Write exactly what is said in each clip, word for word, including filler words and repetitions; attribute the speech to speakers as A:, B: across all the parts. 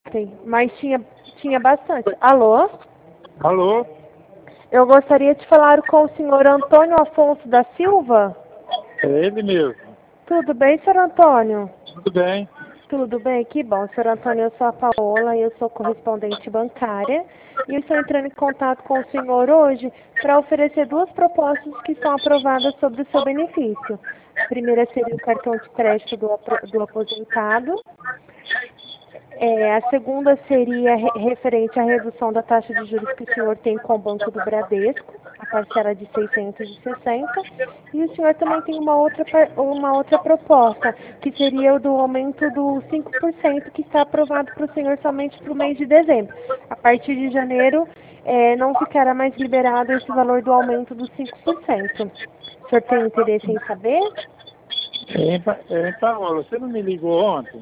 A: Tem, mas tinha, tinha bastante. Alô?
B: Alô?
A: Eu gostaria de falar com o senhor Antônio Afonso da Silva.
B: É ele mesmo.
A: Tudo bem, senhor Antônio?
B: Tudo bem?
A: Tudo bem, que bom. Senhor Antônio, eu sou a Paola, eu sou correspondente bancária e eu estou entrando em contato com o senhor hoje para oferecer duas propostas que são aprovadas sobre o seu benefício. A primeira seria o cartão de crédito do, apro- do aposentado. É, a segunda seria re- referente à redução da taxa de juros que o senhor tem com o Banco do Bradesco, a parcela de seiscentos e sessenta. E o senhor também tem uma outra, par- uma outra proposta, que seria o do aumento do cinco por cento, que está aprovado para o senhor somente para o mês de dezembro. A partir de janeiro, é, não ficará mais liberado esse valor do aumento dos cinco por cento. O senhor tem interesse em saber?
B: É, Pa- é, Paola, você não me ligou ontem?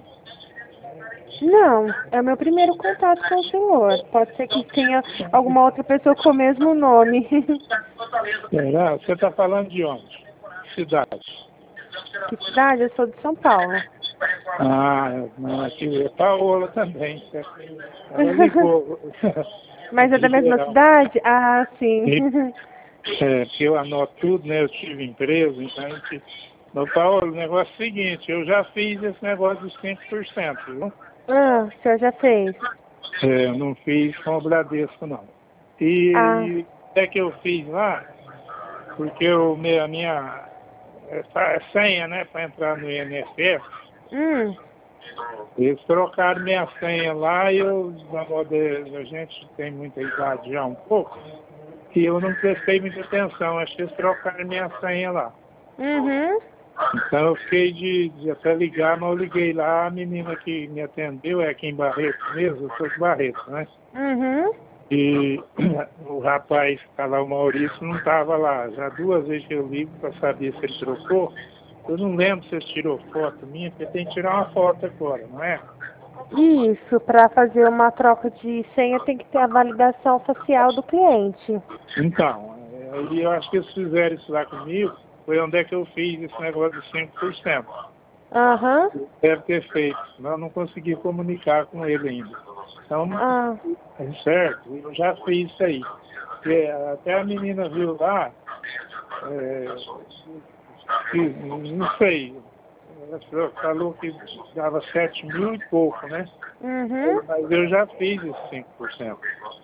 A: Não, é o meu primeiro contato com o senhor. Pode ser que tenha alguma outra pessoa com o mesmo nome.
B: Será? Você está falando de onde? Cidade.
A: Que cidade? Eu sou de São Paulo.
B: Ah, não, aqui é Paola também. Ela ligou.
A: Mas é da
B: Aqui
A: mesma
B: geral.
A: cidade? Ah, sim.
B: É, porque eu anoto tudo, né? Eu tive empresa, então a gente... Meu Paulo, o negócio é o seguinte, eu já fiz esse negócio dos cinco por cento, viu?
A: Ah, o senhor já fez?
B: É, eu não fiz com o Bradesco, não.
A: Ah,
B: E até que eu fiz lá, porque o meu, a minha essa senha, né, para entrar no I N S S,
A: hum,
B: eles trocaram minha senha lá e eu, na moda, a gente tem muita idade já um pouco, e eu não prestei muita atenção, acho que eles trocaram minha senha lá.
A: uhum,
B: Então eu fiquei de, de até ligar, mas eu liguei lá, a menina que me atendeu é aqui em Barreto mesmo, eu sou de Barreto, né?
A: uhum.
B: E o rapaz que está lá, o Maurício, não estava lá. Já duas vezes que eu ligo para saber se ele trocou, eu não lembro se ele tirou foto minha, porque tem que tirar uma foto agora, não é?
A: Isso, para fazer uma troca de senha tem que ter a validação facial do cliente.
B: Então, aí eu acho que eles fizeram isso lá comigo, foi onde é que eu fiz esse negócio de cinco por cento.
A: Aham,
B: Deve ter feito, senão eu não consegui comunicar com ele ainda. Então,
A: ah,
B: é certo, eu já fiz isso aí. Porque até a menina viu lá, é, que, não sei, ela falou que dava sete mil e pouco, né?
A: uhum.
B: Mas eu já fiz esses cinco por cento.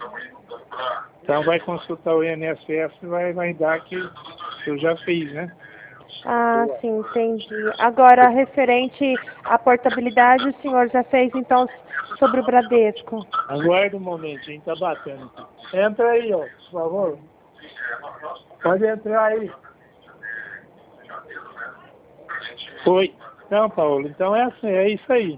B: Então vai consultar o I N S S e vai, vai dar que eu já fiz, né?
A: Ah, sim, entendi. Agora, referente à portabilidade, o senhor já fez, então, sobre o Bradesco?
B: Aguarda um momentinho, tá batendo aqui. Entra aí, ó, por favor. Pode entrar aí. Oi. Então, Paulo, então é assim, é isso aí.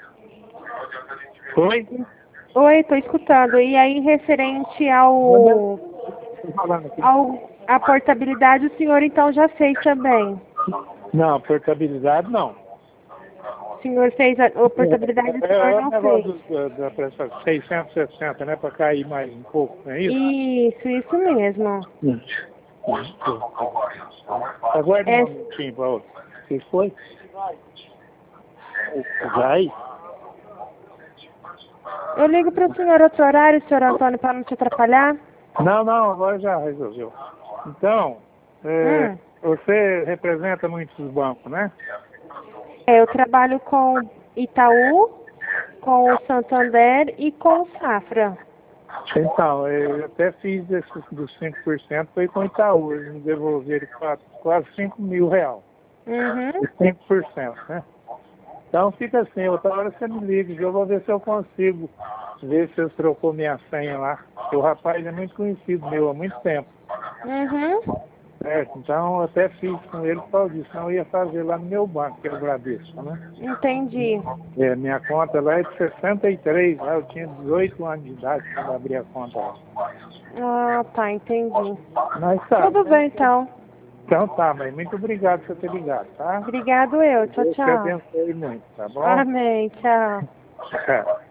B: Oi?
A: Oi, estou escutando. E aí, referente ao,
B: Tô falando aqui.
A: ao a portabilidade, o senhor, então, já fez também?
B: Não, portabilidade não.
A: O senhor fez a, a portabilidade, o
B: É,
A: senhor
B: é o
A: não fez?
B: negócio do- da, da prestação seiscentos e sessenta, né? Para cair mais um pouco, não é isso?
A: Isso, isso mesmo.
B: Hum. Aguarde um
A: É,
B: momentinho, Paulo. Que foi? Vai?
A: eu ligo para o senhor outro horário, senhor Antônio, para não te atrapalhar.
B: Não, não, agora já resolveu. Então, é,
A: Hum.
B: você representa muitos bancos, né?
A: É, eu trabalho com Itaú, com o Santander e com o Safra.
B: Então, eu até fiz esses dos cinco por cento, foi com Itaú, eles me devolveram quase, quase cinco mil reais.
A: Uhum.
B: De cinco por cento, né? Então fica assim, outra hora você me liga, que eu vou ver se eu consigo ver se eles trocou minha senha lá. Porque o rapaz é muito conhecido meu há muito tempo.
A: Uhum.
B: Certo? Então eu até fiz com ele por causa disso, senão eu ia fazer lá no meu banco, que é o Bradesco, né?
A: Entendi.
B: É, minha conta lá é de sessenta e três, lá eu tinha dezoito anos de idade quando abri a conta lá.
A: Ah, tá, entendi.
B: Mas tá,
A: Tudo
B: né?
A: bem, então.
B: Então tá, mãe, muito obrigado por você ter ligado, tá?
A: Obrigado eu. Tchau,
B: Deus te
A: tchau.
B: abençoe muito, tá bom?
A: Amém. Tchau.
B: Tchau.